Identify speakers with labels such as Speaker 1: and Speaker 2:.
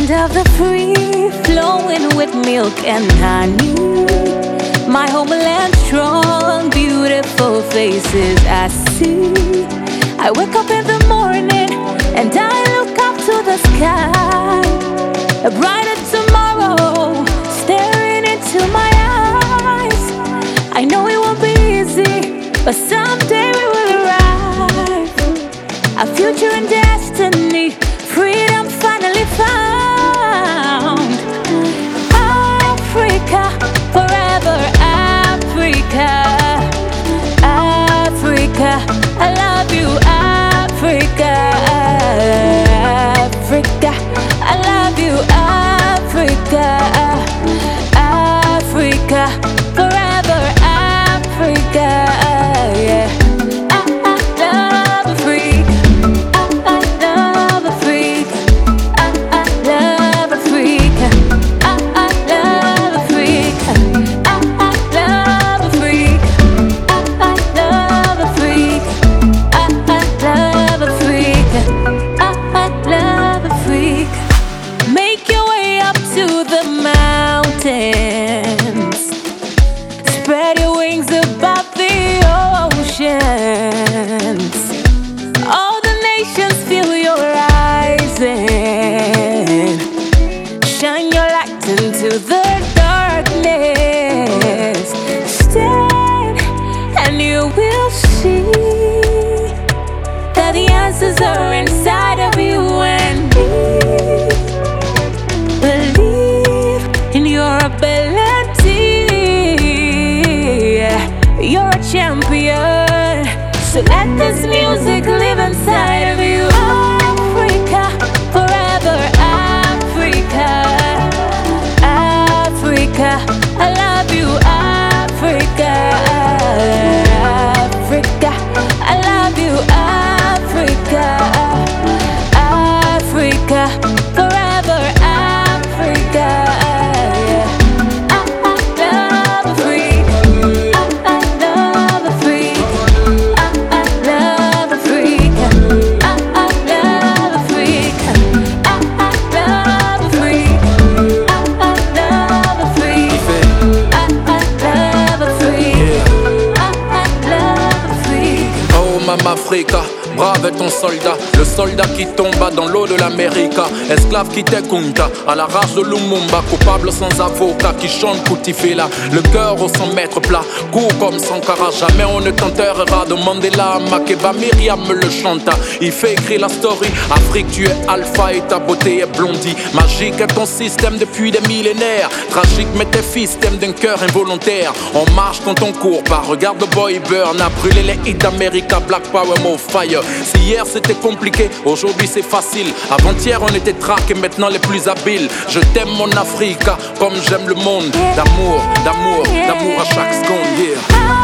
Speaker 1: Land of the free, flowing with milk and honey. My homeland strong, beautiful faces I see. I wake up in the morning and I look up to the sky. A brighter tomorrow staring into my eyes. I know it won't be easy, but someday we will arrive. A future and destiny, freedom finally found. Africa, forever Africa. Africa, I love you, Africa. Africa, I love you, Africa. Africa, forever Africa. Yeah. Spread your wings above the oceans. All the nations feel your rising. Shine your light into the darkness. Stand and you will see that the answers are inside of you and me. Believe in your ability. You're a champion, so let this music live inside of you. Africa, forever Africa. Africa, I love you, Africa. Africa, I love you, Africa. Africa, forever Africa.
Speaker 2: Africa, brave ton soldat, le soldat qui tomba dans l'eau de l'Amérique, esclave qui t'écoute, à la rage de Lumumba, coupable sans avocat, qui chante Koutifela, le cœur au 100 mètres plat, court comme Sankara, jamais on ne t'enterrera de Mandela, Makeba, Myriam me le chanta, il fait écrire la story, Afrique tu es alpha et ta beauté est blondie, magique est ton système depuis des millénaires, tragique mais tes fils t'aiment d'un cœur involontaire, on marche quand on court pas, regarde le boy burn, a brûlé les hits d'América, Black Power, more fire. Si hier c'était compliqué, aujourd'hui c'est facile. Avant-hier on était track et maintenant les plus habiles. Je t'aime mon Africa, comme j'aime le monde. D'amour, d'amour, d'amour à chaque seconde, yeah.